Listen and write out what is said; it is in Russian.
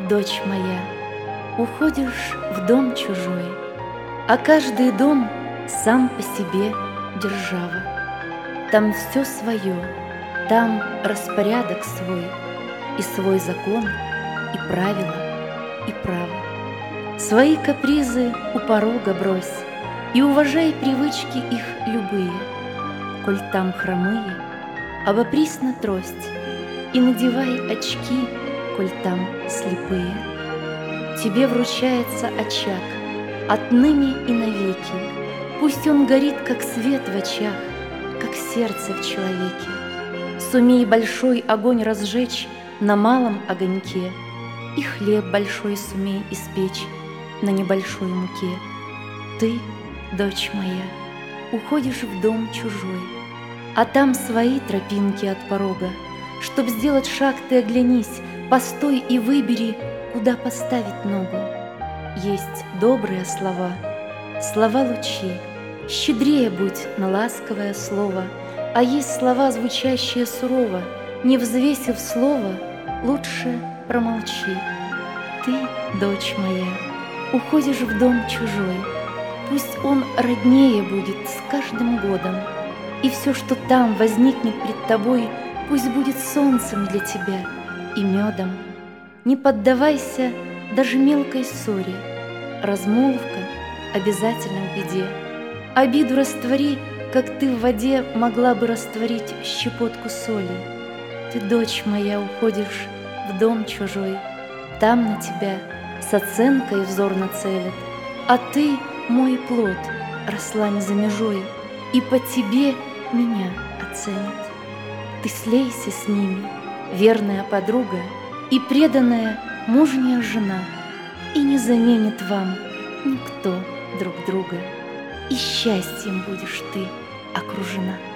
дочь моя, уходишь в дом чужой, а каждый дом сам по себе держава. Там все свое, там распорядок свой, и свой закон, и правила, и право. Свои капризы у порога брось и уважай привычки их любые. Коль там хромые, обопрись на трость и надевай очки, коль там слепые. Тебе вручается очаг отныне и навеки. Пусть он горит, как свет в очах, как сердце в человеке. Сумей большой огонь разжечь на малом огоньке, и хлеб большой сумей испечь на небольшой муке. Ты, дочь моя, уходишь в дом чужой, а там свои тропинки от порога. Чтоб сделать шаг, ты оглянись, постой и выбери, куда поставить ногу. Есть добрые слова, слова лучи, щедрее будь на ласковое слово, а есть слова, звучащие сурово, не взвесив слово, лучше промолчи. Ты, дочь моя, уходишь в дом чужой, пусть он роднее будет с каждым годом, и все, что там возникнет пред тобой, пусть будет солнцем для тебя и медом. Не поддавайся даже мелкой ссоре, размолвка обязательно в беде. Обиду раствори, как ты в воде могла бы растворить щепотку соли. Ты, дочь моя, уходишь в дом чужой, там на тебя с оценкой взор нацелят, а ты, мой плод, росла не за межой, и по тебе меня оценят. Ты слейся с ними, верная подруга и преданная мужняя жена, и не заменит вам никто друг друга, и счастьем будешь ты окружена.